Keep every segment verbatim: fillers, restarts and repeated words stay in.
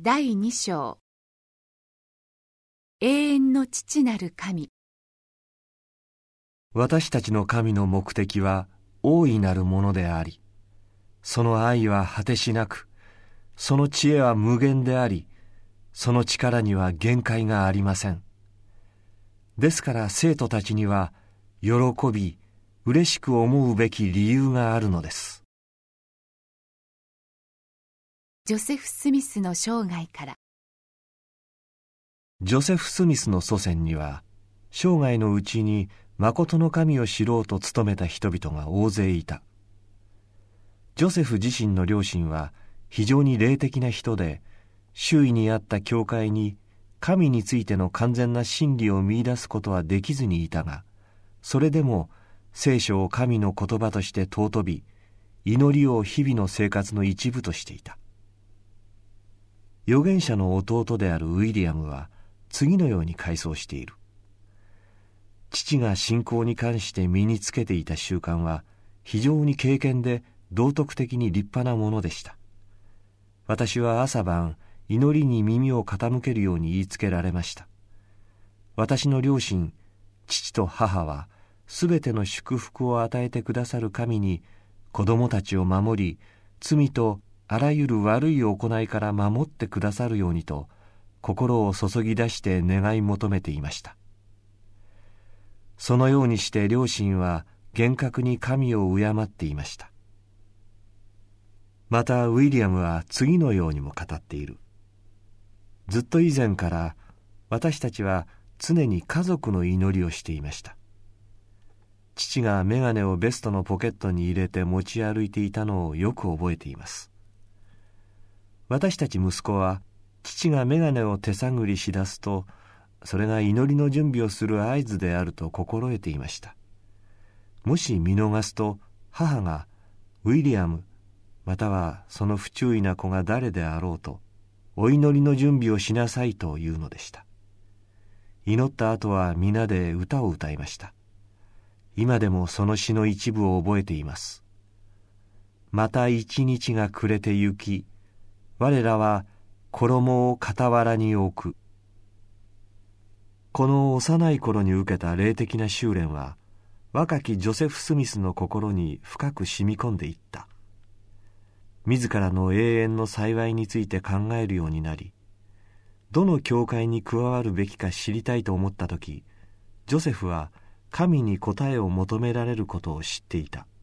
だいに章。永遠の父なる神。 私たちの神の目的は大いなるものであり、その愛は果てしなく、その知恵は無限であり、その力には限界がありません。ですから生徒たちには喜び、嬉しく思うべき理由があるのです。 ジョセフ・スミスの生涯から。 ジョセフ・スミスの祖先には、生涯のうちに誠の神を知ろうと努めた人々が大勢いた。ジョセフ自身の両親は非常に霊的な人で、周囲にあった教会に神についての完全な真理を見出すことはできずにいたが、それでも聖書を神の言葉として尊び、祈りを日々の生活の一部としていた。預言者の弟であるウィリアムは次のように回想している。父が信仰に関して身につけていた習慣は非常に敬虔で道徳的に立派なものでした。私は朝晩祈りに耳を傾けるように言いつけられました。私の両親、父と母はすべての祝福を与えてくださる神に子供たちを守り、罪とあらゆる悪い行いから守ってくださるようにと心を注ぎ出して願い求めていました。そのようにして両親は厳格に神を敬っていました。またウィリアムは次のようにも語っている。ずっと以前から私たちは常に家族の祈りをしていました。父がメガネをベストのポケットに入れて持ち歩いていたのをよく覚えています。私たち息子は父がメガネを手探りしだすと、それが祈りの準備をする合図であると心得ていました。もし見逃すと母がウィリアムまたはその不注意な子が誰であろうとお祈りの準備をしなさいというのでした。祈った後は皆で歌を歌いました。今でもその詩の一部を覚えています。また一日が暮れてゆき、我らは衣を傍らに置く。この幼い頃に受けた霊的な修練は若きジョセフ・スミスの心に深く染み込んでいった。自らの永遠の幸いについて考えるようになり、どの教会に加わるべきか知りたいと思ったとき、ジョセフは神に答えを求められることを知っていた。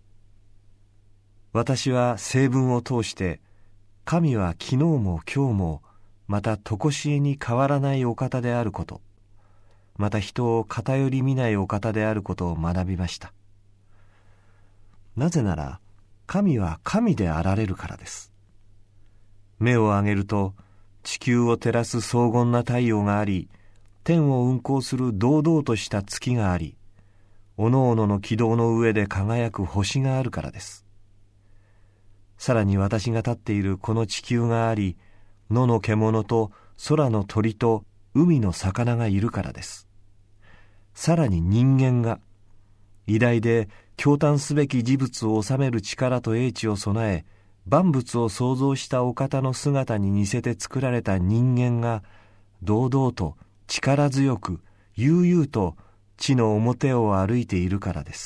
私は聖文を通して神は昨日も今日もまた常しえに変わらないお方であること、また人を偏り見ないお方であることを学びました。なぜなら神は神であられるからです。目を上げると地球を照らす荘厳な太陽があり、天を運行する堂々とした月があり、おのおのの軌道の上で輝く星があるからです。さらに私が立っているこの地球があり、野の獣と空の鳥と海の魚がいるからです。さらに人間が偉大で驚嘆すべき事物を治める力と英知を備え、万物を創造したお方の姿に似せて作られた人間が堂々と力強く悠々と地の表を歩いているからです。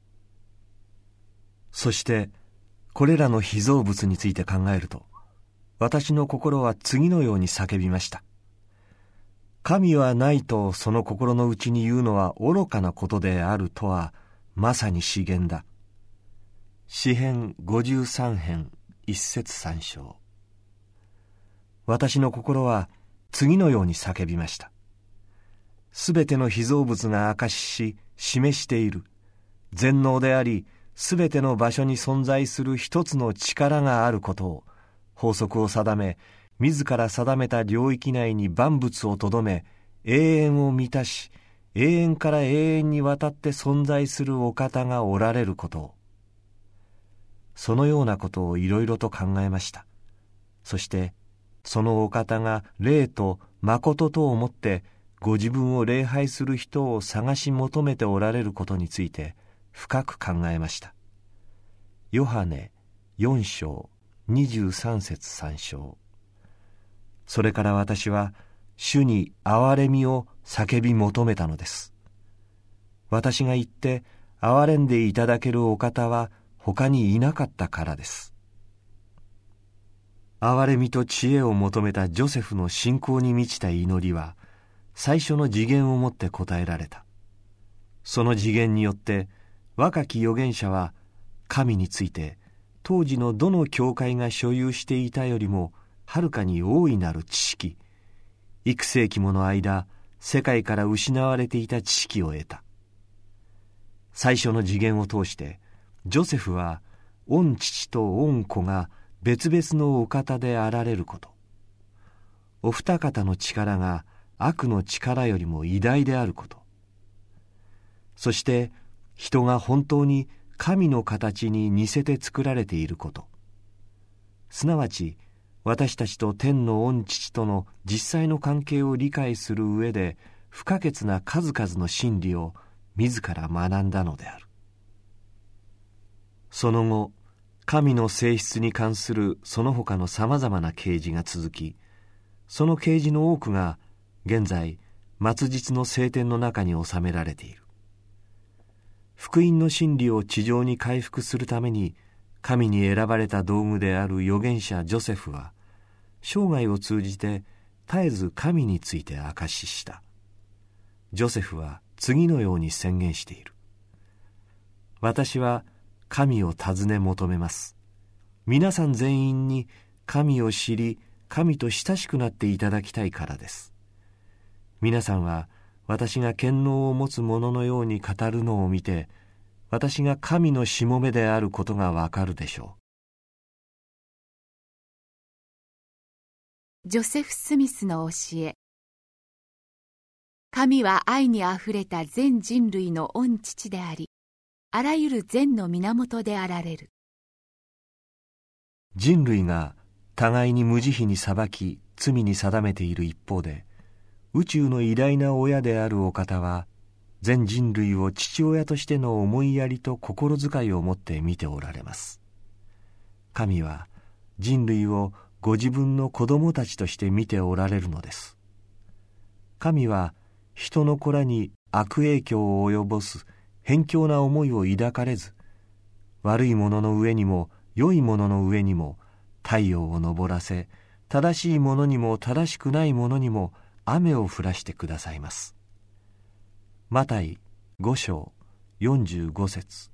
そしてこれらの被造物について考えると、私の心は次のように叫びました。神はないとその心の内に言うのは愚かなことであるとはまさに詩言だ。詩編ごじゅうさん編一節三章。私の心は次のように叫びました。すべての被造物が証しし示している全能であり、すべての場所に存在する一つの力があることを、法則を定め、自ら定めた領域内に万物をとどめ、永遠を満たし、永遠から永遠にわたって存在するお方がおられることを。そのようなことをいろいろと考えました。そして、そのお方が霊と誠と思って、ご自分を礼拝する人を探し求めておられることについて、深く考えました。ヨハネよん章にじゅうさん節さん章。 それから私は主に憐れみを叫び求めたのです。私が言って憐れんでいただけるお方は他にいなかったからです。憐れみと知恵を求めたジョセフの信仰に満ちた祈りは最初の次元をもって答えられた。その次元によって若き預言者は神について当時のどの教会が所有していたよりもはるかに大いなる知識、幾世紀もの間世界から失われていた知識を得た。最初の次元を通してジョセフは御父と御子が別々のお方であられること、お二方の力が悪の力よりも偉大であること、そして人が本当に神の形に似せて作られていること、すなわち私たちと天の御父との実際の関係を理解する上で不可欠な数々の真理を自ら学んだのである。その後、神の性質に関するその他のさまざまな啓示が続き、その啓示の多くが現在末日の聖典の中に収められている。福音の真理を地上に回復するために神に選ばれた道具である預言者ジョセフは生涯を通じて絶えず神について証しした。ジョセフは次のように宣言している。私は神を尋ね求めます。皆さん全員に神を知り、神と親しくなっていただきたいからです。皆さんは私が権能を持つ者のように語るのを見て、私が神のしもべであることがわかるでしょう。ジョセフ・スミスの教え。神は愛にあふれた全人類の御父であり、あらゆる善の源であられる。 人類が互いに無慈悲に裁き罪に定めている一方で、宇宙の偉大な親であるお方は全人類を父親としての思いやりと心遣いを持って見ておられます。神は人類をご自分の子供たちとして見ておられるのです。神は人の子らに悪影響を及ぼす偏狭な思いを抱かれず、悪いものの上にも良いものの上にも太陽を昇らせ、正しいものにも正しくないものにも雨を降らしてくださいます。マタイご章よんじゅうご節。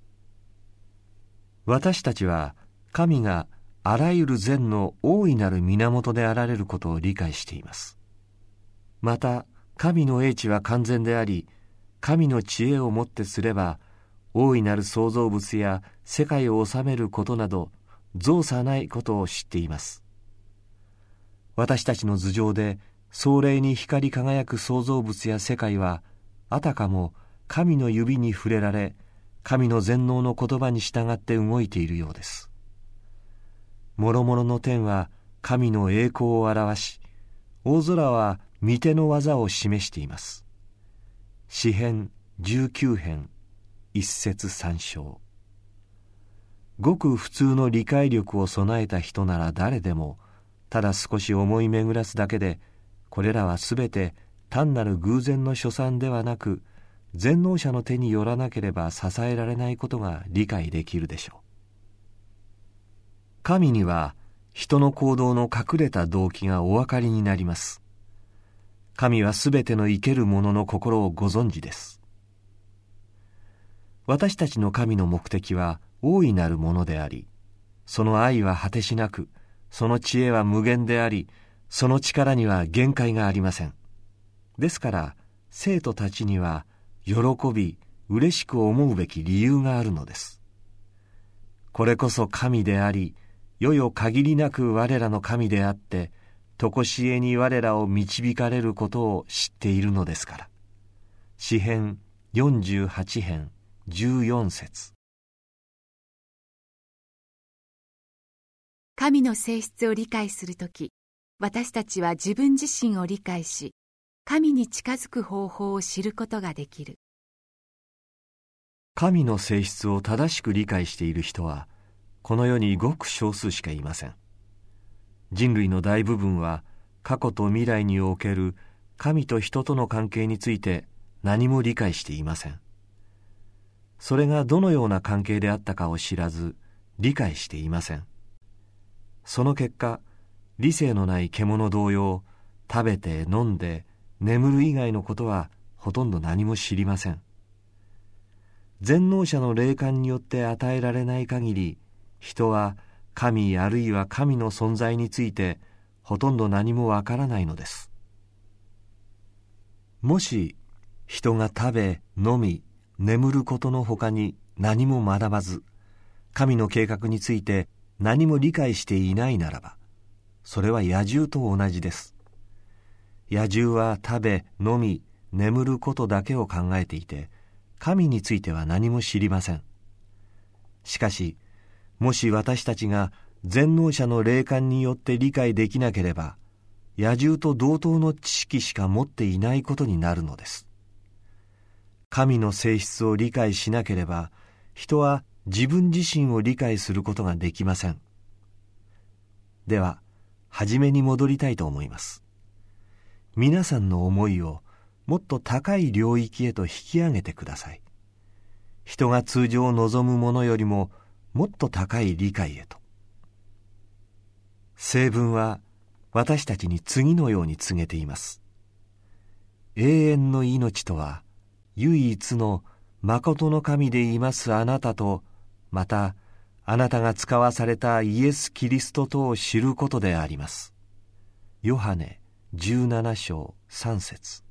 私たちは神があらゆる善の大いなる源であられることを理解しています。また神の英知は完全であり、神の知恵をもってすれば大いなる創造物や世界を治めることなど造作ないことを知っています。私たちの頭上で壮麗に光り輝く創造物や世界はあたかも神の指に触れられ、神の全能の言葉に従って動いているようです。もろもろの天は神の栄光を表し、大空は御手の技を示しています。詩編じゅうきゅう編一節三章。ごく普通の理解力を備えた人なら誰でも、ただ少し思い巡らすだけで、これらはすべて単なる偶然の所産ではなく、全能者の手によらなければ支えられないことが理解できるでしょう。神には人の行動の隠れた動機がお分かりになります。神はすべての生ける者の心をご存知です。私たちの神の目的は大いなるものであり、その愛は果てしなく、その知恵は無限であり、その力には限界がありません。ですから生徒たちには喜び嬉しく思うべき理由があるのです。これこそ神であり、よよ限りなく我らの神であって、常しえに我らを導かれることを知っているのですから。詩編よんじゅうはち編じゅうよん節。 神の性質を理解するとき、私たちは自分自身を理解し、神に近づく方法を知ることができる。 神の性質を正しく理解している人は、この世にごく少数しかいません。人類の大部分は過去と未来における神と人との関係について何も理解していません。それがどのような関係であったかを知らず理解していません。その結果、理性のない獣同様、食べて飲んで眠る以外のことはほとんど何も知りません。全能者の霊感によって与えられない限り、人は神あるいは神の存在についてほとんど何もわからないのです。もし人が食べ飲み眠ることのほかに何も学ばず、神の計画について何も理解していないならば、それは野獣と同じです。野獣は食べ飲み眠ることだけを考えていて、神については何も知りません。しかし、もし私たちが全能者の霊感によって理解できなければ、野獣と同等の知識しか持っていないことになるのです。神の性質を理解しなければ、人は自分自身を理解することができません。では、初めに戻りたいと思います。皆さんの思いをもっと高い領域へと引き上げてください。人が通常望むものよりももっと高い理解へと。聖文は私たちに次のように告げています。永遠の命とは、唯一の誠の神でいますあなたと、またあなたが使わされたイエス・キリストとを知ることであります。ヨハネじゅうなな章さん節。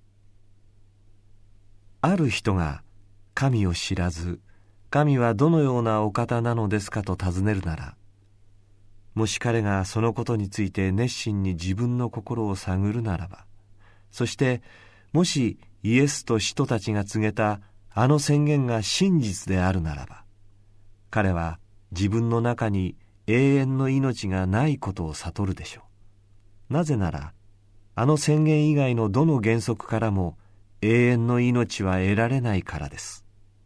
ある人が神を知らず、神はどのようなお方なのですかと尋ねるなら、もし彼がそのことについて熱心に自分の心を探るならば、そしてもしイエスと使徒たちが告げたあの宣言が真実であるならば、彼は自分の中に永遠の命がないことを悟るでしょう。なぜなら、あの宣言以外のどの原則からも永遠の命は得られないからです。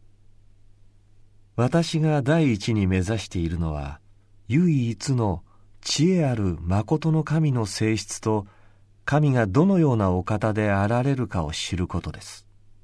私が第一に目指しているのは、唯一の知恵ある誠の神の性質と、神がどのようなお方であられるかを知ることです。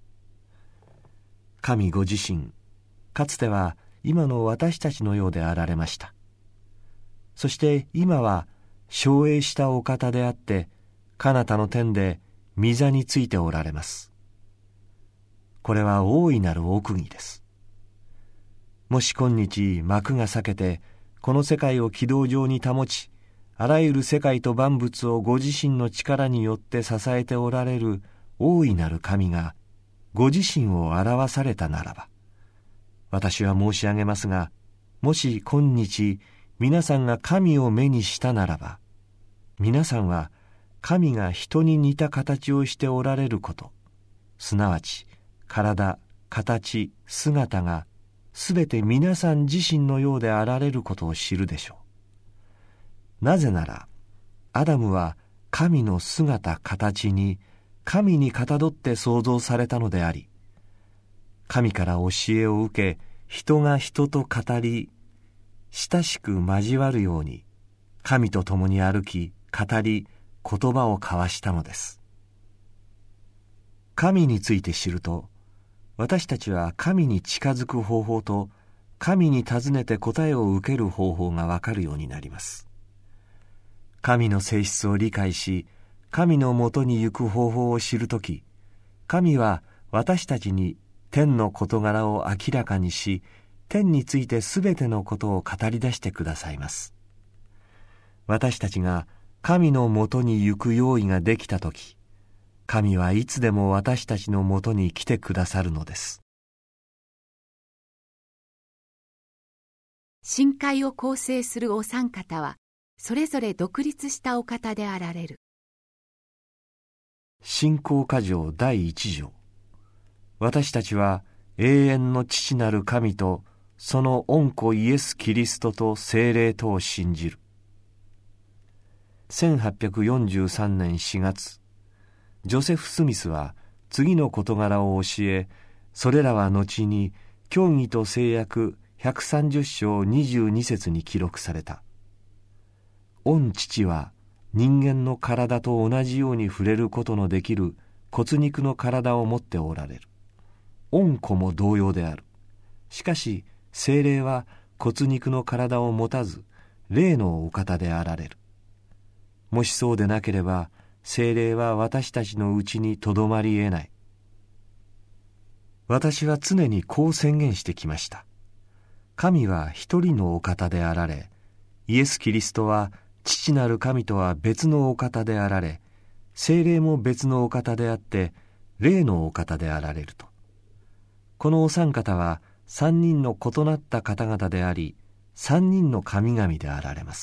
神ご自身、かつては今の私たちのようであられました。そして今は昭栄したお方であって、彼方の天で御座についておられます。これは大いなる奥義です。もし今日幕が裂けて、この世界を軌道上に保ち、あらゆる世界と万物をご自身の力によって支えておられる大いなる神が、ご自身を表されたならば、私は申し上げますが、もし今日皆さんが神を目にしたならば、皆さんは神が人に似た形をしておられること、すなわち体、形、姿がすべて皆さん自身のようであられることを知るでしょう。なぜなら、アダムは神の姿、形に神にかたどって創造されたのであり、神から教えを受け、人が人と語り、親しく交わるように、神と共に歩き、語り、言葉を交わしたのです。神について知ると、私たちは神に近づく方法と、神に尋ねて答えを受ける方法がわかるようになります。神の性質を理解し、神のもとに行く方法を知るとき、神は私たちに天の事柄を明らかにし、天についてすべてのことを語り出してくださいます。私たちが神のもとに行く用意ができたとき、神はいつでも私たちのもとに来てくださるのです。 神界を構成するお三方は、それぞれ独立したお方であられる。 信仰箇条だいいち条。私たちは永遠の父なる神と、その御子イエス・キリストと聖霊とを信じる。せんはっぴゃくよんじゅうさんねんしがつ、ジョセフ・スミスは次の事柄を教え、それらは後に教義と聖約ひゃくさんじゅう章にじゅうに節に記録された。御父は人間の体と同じように触れることのできる骨肉の体を持っておられる。御子も同様である。しかし聖霊は骨肉の体を持たず、霊のお方であられる。もしそうでなければ、聖霊は私たちのうちにとどまり得ない。私は常にこう宣言してきました。神は一人のお方であられ、イエス・キリストは父なる神とは別のお方であられ、聖霊も別のお方であって、霊のお方であられると。このお三方は三人の異なった方々であり、三人の神々であられます。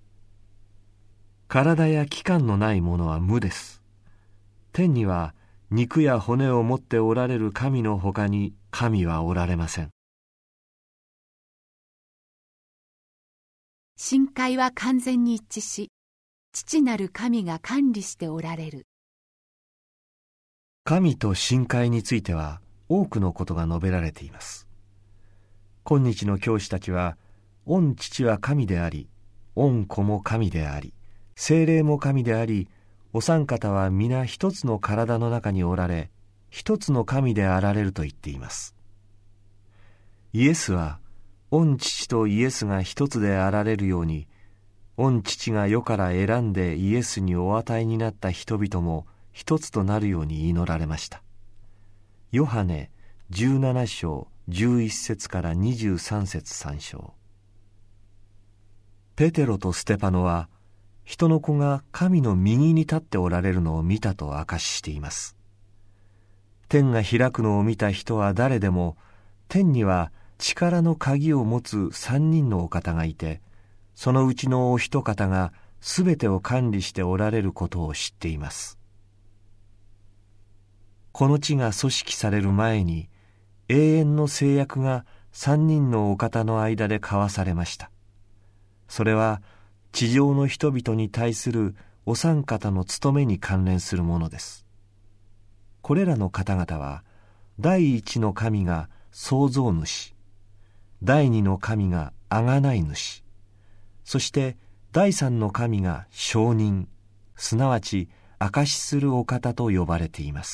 体や器官のないものは無です。天には肉や骨を持っておられる神のほかに神はおられません。 神界は完全に一致し、父なる神が管理しておられる。 神と神界については多くのことが述べられています。今日の教師たちは、御父は神であり、御子も神であり、聖霊も神であり、お三方は皆一つの体の中におられ、一つの神であられると言っています。イエスは、御父とイエスが一つであられるように、御父が世から選んでイエスにお与えになった人々も一つとなるように祈られました。ヨハネじゅうなな章じゅういち節からにじゅうさん節参照。ペテロとステパノは、人の子が神の右に立っておられるのを見たと証ししています。天が開くのを見た人は誰でも、天には力の鍵を持つ三人のお方がいて、そのうちのお一方がすべてを管理しておられることを知っています。この地が組織される前に、永遠の誓約が三人のお方の間で交わされました。それは、地上の人々に対するお三方の務めに関連するものです。これらの方々は、第一の神が創造主、第二の神が贖い主、そして第三の神が証人、すなわち証しするお方と呼ばれています。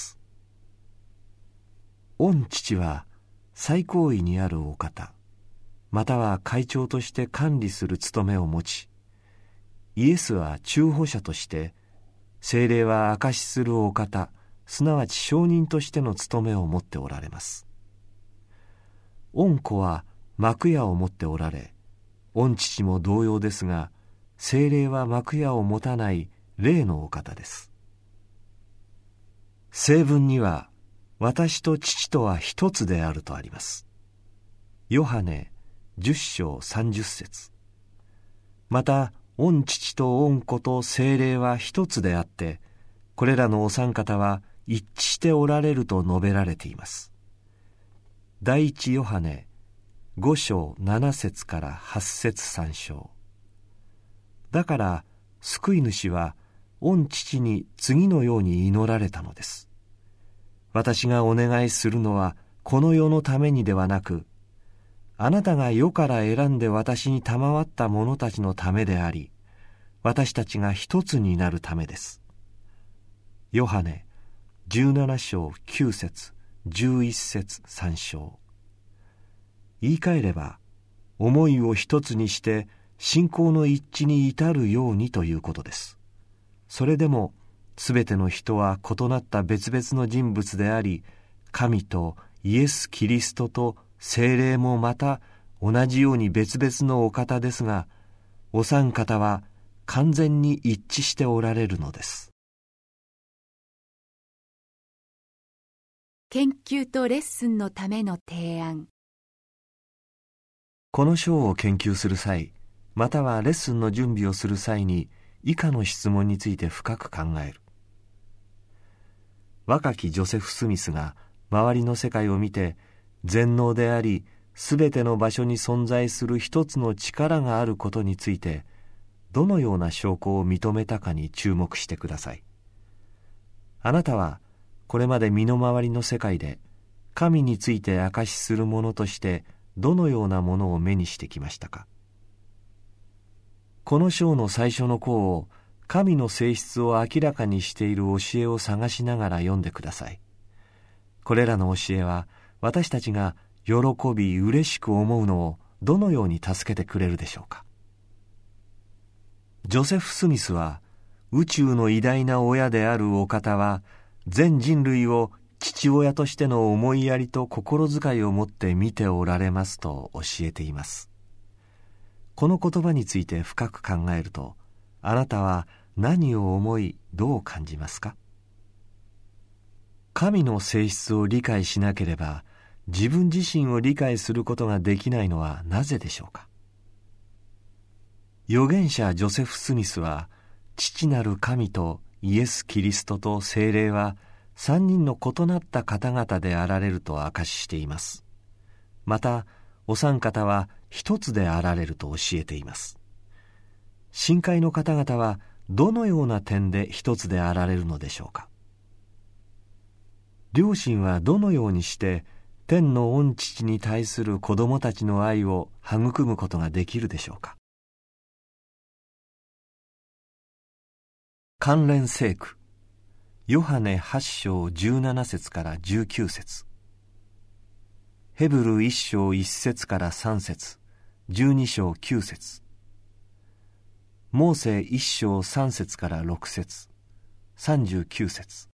御父は最高位にあるお方、または会長として管理する務めを持ち、イエスは中保者として、聖霊は証しするお方、すなわち証人としての務めを持っておられます。御子は幕屋を持っておられ、御父も同様ですが、聖霊は幕屋を持たない霊のお方です。聖文には、私と父とは一つであるとあります。ヨハネじゅっ章さんじゅっ節。また、御父と御子と聖霊は一つであって、これらのお三方は一致しておられると述べられています。第一ヨハネご章なな節からはち節参照。だから、救い主は御父に次のように祈られたのです。私がお願いするのはこの世のためにではなく、あなたが世から選んで私に賜った者たちのためであり、私たちが一つになるためです。ヨハネじゅうなな章きゅう節じゅういち節参照。言い換えれば、思いを一つにして信仰の一致に至るようにということです。それでもすべての人は異なった別々の人物であり、神とイエス・キリストと聖霊もまた同じように別々のお方ですが、お三方は完全に一致しておられるのです。 研究とレッスンのための提案。 この章を研究する際、またはレッスンの準備をする際に、以下の質問について深く考える。若きジョセフ・スミスが周りの世界を見て、全能であり、すべての場所に存在する一つの力があることについて、どのような証拠を認めたかに注目してください。あなたは、これまで身の回りの世界で、神について証しするものとして、どのようなものを目にしてきましたか。この章の最初の項を、 神の性質を明らかにしている教えを探しながら読んでください。これらの教えは私たちが喜び嬉しく思うのをどのように助けてくれるでしょうか。ジョセフ・スミスは、宇宙の偉大な親であるお方は全人類を父親としての思いやりと心遣いを持って見ておられますと教えています。この言葉について深く考えると、あなたは何を思いどう感じますか？神の性質を理解しなければ自分自身を理解することができないのはなぜでしょうか。預言者ジョセフ・スミスは、父なる神とイエス・キリストと聖霊は三人の異なった方々であられると明かししています。またお三方は一つであられると教えています。信仰の方々はどのような点で一つであられるのでしょうか。両親はどのようにして天の御父に対する子供たちの愛を育むことができるでしょうか。関連聖句、ヨハネはち章じゅうなな節からじゅうきゅう節、ヘブルいち章いち節からさん節、じゅうに章きゅう節、モーセいち章さん節からろく節、さんじゅうきゅう節、